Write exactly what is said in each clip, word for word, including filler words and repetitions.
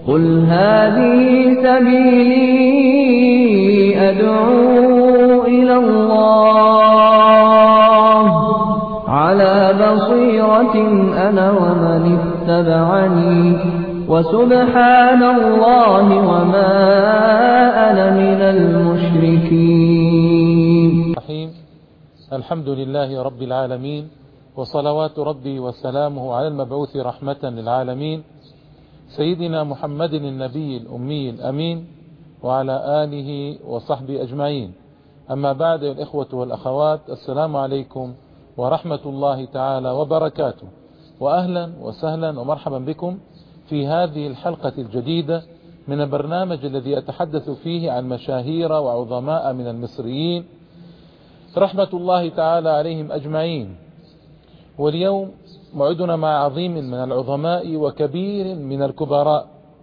قل هذه سبيلي أدعو إلى الله على بصيرة أنا ومن اتبعني وسبحان الله وما أنا من المشركين. الحمد لله رب العالمين، وصلوات ربي وسلامه على المبعوث رحمة للعالمين سيدنا محمد النبي الأمي الأمين وعلى آله وصحبه أجمعين. أما بعد، الإخوة والأخوات، السلام عليكم ورحمة الله تعالى وبركاته، وأهلا وسهلا ومرحبا بكم في هذه الحلقة الجديدة من البرنامج الذي أتحدث فيه عن مشاهير وعظماء من المصريين رحمة الله تعالى عليهم أجمعين. واليوم موعدنا مع عظيم من العظماء وكبير من الكبراء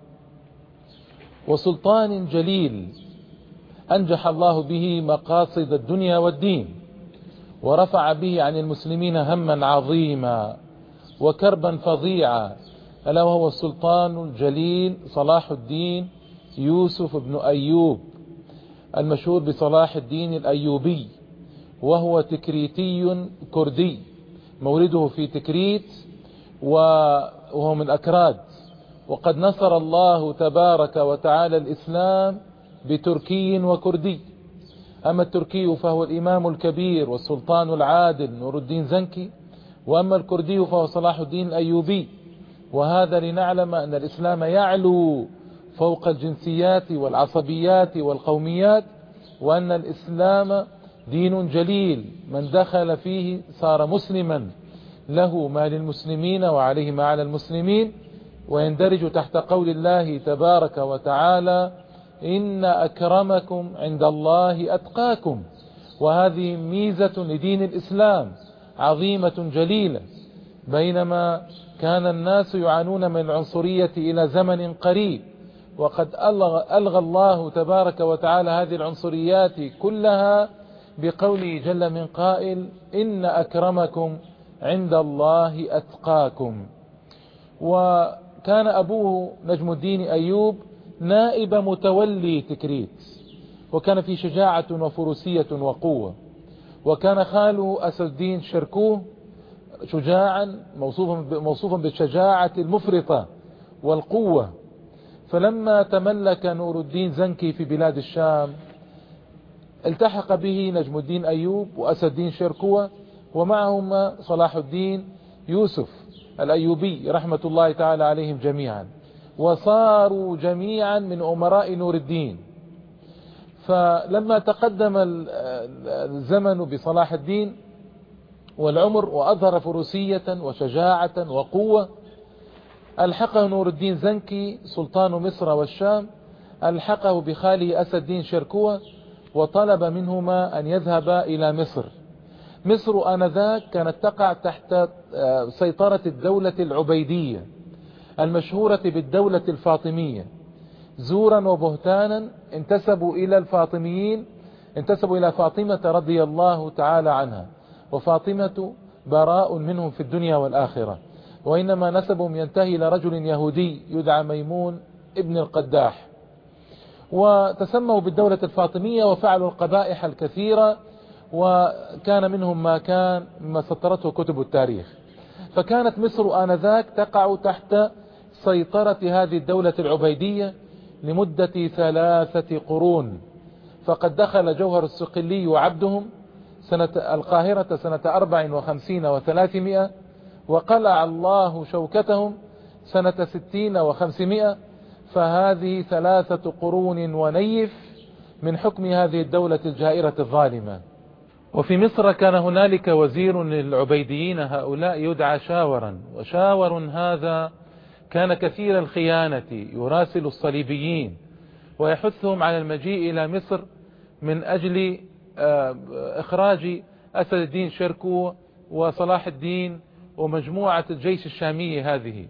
وسلطان جليل أنجح الله به مقاصد الدنيا والدين، ورفع به عن المسلمين هما عظيما وكربا فظيعا، ألا وهو السلطان الجليل صلاح الدين يوسف بن أيوب المشهور بصلاح الدين الأيوبي، وهو تكريتي كردي مولده في تكريت وهو من أكراد، وقد نصر الله تبارك وتعالى الإسلام بتركي وكردي. أما التركي فهو الإمام الكبير والسلطان العادل نور الدين زنكي، وأما الكردي فهو صلاح الدين الأيوبي. وهذا لنعلم أن الإسلام يعلو فوق الجنسيات والعصبيات والقوميات، وأن الإسلام دين جليل من دخل فيه صار مسلما، له ما للمسلمين وعليه ما على المسلمين، ويندرج تحت قول الله تبارك وتعالى إن أكرمكم عند الله أتقاكم. وهذه ميزة لدين الإسلام عظيمة جليلة، بينما كان الناس يعانون من العنصرية إلى زمن قريب، وقد ألغى الله تبارك وتعالى هذه العنصريات كلها بقوله جل من قائل إن أكرمكم عند الله أتقاكم. وكان أبوه نجم الدين أيوب نائب متولي تكريت، وكان في شجاعة وفروسية وقوة. وكان خاله أسد الدين شركوه شجاعا موصوفا بالشجاعة المفرطة والقوة. فلما تملك نور الدين زنكي في بلاد الشام التحق به نجم الدين أيوب وأسد الدين شركوة، ومعهما صلاح الدين يوسف الأيوبي رحمة الله تعالى عليهم جميعا، وصاروا جميعا من أمراء نور الدين. فلما تقدم الزمن بصلاح الدين والعمر وأظهر فروسية وشجاعة وقوة، ألحقه نور الدين زنكي سلطان مصر والشام، ألحقه بخاله أسد الدين شركوة وطلب منهما أن يذهبا إلى مصر. مصر آنذاك كانت تقع تحت سيطرة الدولة العبيدية المشهورة بالدولة الفاطمية. زورا وبهتانا انتسبوا إلى الفاطميين، انتسبوا إلى فاطمة رضي الله تعالى عنها، وفاطمة براء منهم في الدنيا والآخرة، وإنما نسبهم ينتهي إلى رجل يهودي يدعى ميمون ابن القداح. وتسموا بالدولة الفاطمية وفعلوا القبائح الكثيرة، وكان منهم ما كان مما سطرته كتب التاريخ. فكانت مصر آنذاك تقع تحت سيطرة هذه الدولة العبيدية لمدة ثلاثة قرون. فقد دخل جوهر الصقلي وعبدهم سنة القاهرة سنة أربع وخمسين وثلاثمائة، وقلع الله شوكتهم سنة ستين وخمسمائة. فهذه ثلاثة قرون ونيف من حكم هذه الدولة الجائرة الظالمة. وفي مصر كان هنالك وزير للعبيديين هؤلاء يدعى شاورا، وشاور هذا كان كثير الخيانة، يراسل الصليبيين ويحثهم على المجيء إلى مصر من أجل إخراج أسد الدين شركو وصلاح الدين ومجموعة الجيش الشامي هذه.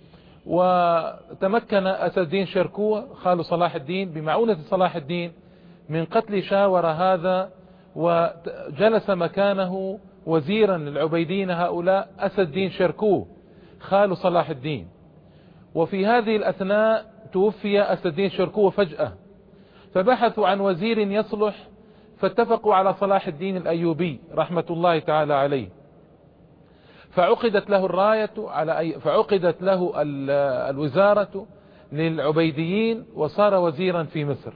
وتمكن أسد الدين شركو خال صلاح الدين بمعونة صلاح الدين من قتل شاور هذا، وجلس مكانه وزيرا للعبيدين هؤلاء أسد الدين شركو خال صلاح الدين. وفي هذه الأثناء توفي أسد الدين شركوه فجأة، فبحثوا عن وزير يصلح، فاتفقوا على صلاح الدين الأيوبي رحمة الله تعالى عليه، فعقدت له الراية على أي فعقدت له الوزارة للعبيديين وصار وزيرا في مصر.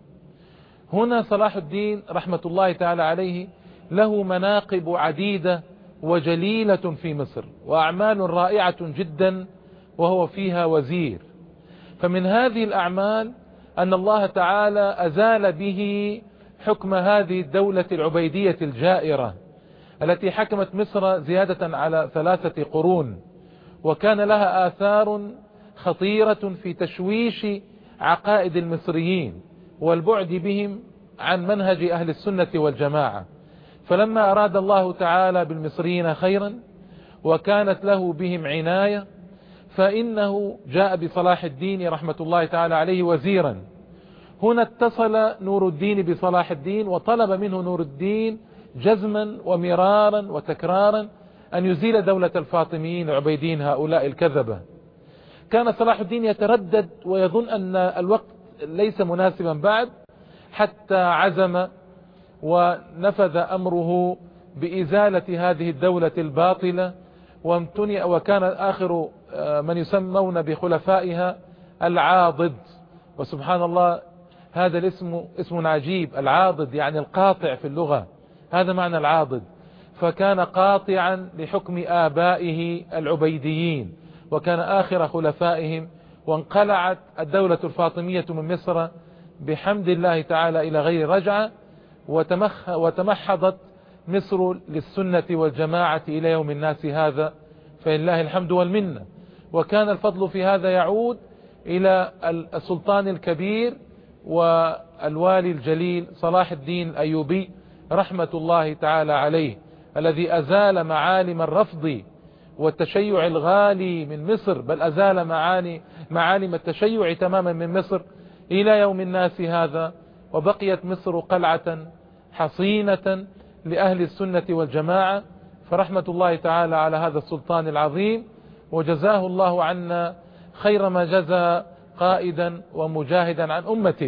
هنا صلاح الدين رحمة الله تعالى عليه له مناقب عديدة وجليلة في مصر وأعمال رائعة جدا وهو فيها وزير. فمن هذه الأعمال أن الله تعالى أزال به حكم هذه الدولة العبيدية الجائرة التي حكمت مصر زيادة على ثلاثة قرون، وكان لها آثار خطيرة في تشويش عقائد المصريين والبعد بهم عن منهج أهل السنة والجماعة. فلما أراد الله تعالى بالمصريين خيرا وكانت له بهم عناية، فإنه جاء بصلاح الدين رحمة الله تعالى عليه وزيرا. هنا اتصل نور الدين بصلاح الدين وطلب منه نور الدين جزما ومرارا وتكرارا أن يزيل دولة الفاطميين العبيديين هؤلاء الكذبة. كان صلاح الدين يتردد ويظن أن الوقت ليس مناسبا بعد، حتى عزم ونفذ أمره بإزالة هذه الدولة الباطلة، وكان آخر من يسمون بخلفائها العاضد. وسبحان الله هذا الاسم اسم عجيب، العاضد يعني القاطع في اللغة، هذا معنى العاضد. فكان قاطعا لحكم آبائه العبيديين وكان آخر خلفائهم، وانقلعت الدولة الفاطمية من مصر بحمد الله تعالى إلى غير رجعة، وتمخ وتمحضت مصر للسنة والجماعة إلى يوم الناس هذا، فلله الحمد والمنة. وكان الفضل في هذا يعود إلى السلطان الكبير والوالي الجليل صلاح الدين الأيوبي رحمة الله تعالى عليه، الذي أزال معالم الرفض والتشيع الغالي من مصر، بل أزال معاني معالم التشيع تماما من مصر إلى يوم الناس هذا، وبقيت مصر قلعة حصينة لأهل السنة والجماعة. فرحمة الله تعالى على هذا السلطان العظيم، وجزاه الله عنا خير ما جزى قائدا ومجاهدا عن أمته.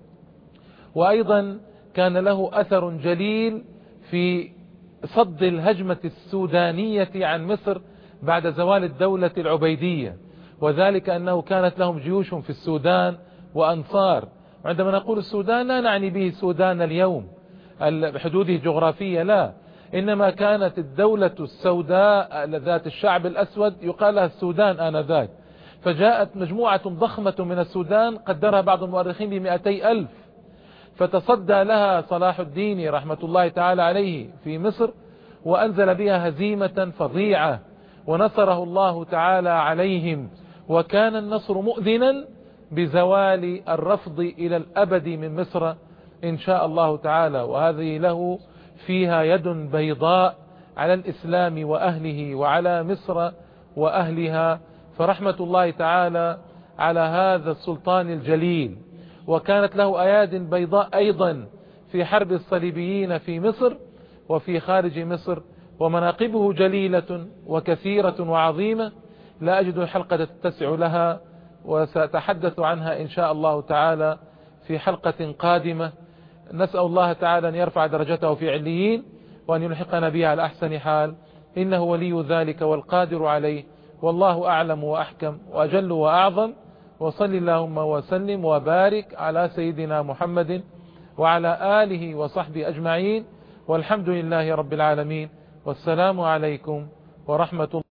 وأيضا كان له أثر جليل في صد الهجمة السودانية عن مصر بعد زوال الدولة العبيدية، وذلك أنه كانت لهم جيوش في السودان وأنصار. عندما نقول السودان لا نعني به السودان اليوم بحدوده الجغرافية، لا، إنما كانت الدولة السوداء ذات الشعب الأسود يقال لها السودان آنذاك. فجاءت مجموعة ضخمة من السودان قدرها بعض المؤرخين بمئتي ألف، فتصدى لها صلاح الدين رحمة الله تعالى عليه في مصر وأنزل بها هزيمة فظيعة ونصره الله تعالى عليهم، وكان النصر مؤذنا بزوال الرفض إلى الأبد من مصر إن شاء الله تعالى. وهذه له فيها يد بيضاء على الإسلام وأهله وعلى مصر وأهلها، فرحمة الله تعالى على هذا السلطان الجليل. وكانت له أياد بيضاء أيضا في حرب الصليبيين في مصر وفي خارج مصر، ومناقبه جليلة وكثيرة وعظيمة لا أجد حلقة تتسع لها، وسأتحدث عنها إن شاء الله تعالى في حلقة قادمة. نسأل الله تعالى أن يرفع درجته في عليين وأن يلحقنا بها على أحسن حال، إنه ولي ذلك والقادر عليه، والله أعلم وأحكم وأجل وأعظم. وصل اللهم وسلم وبارك على سيدنا محمد وعلى آله وصحبه أجمعين، والحمد لله رب العالمين، والسلام عليكم ورحمة الله.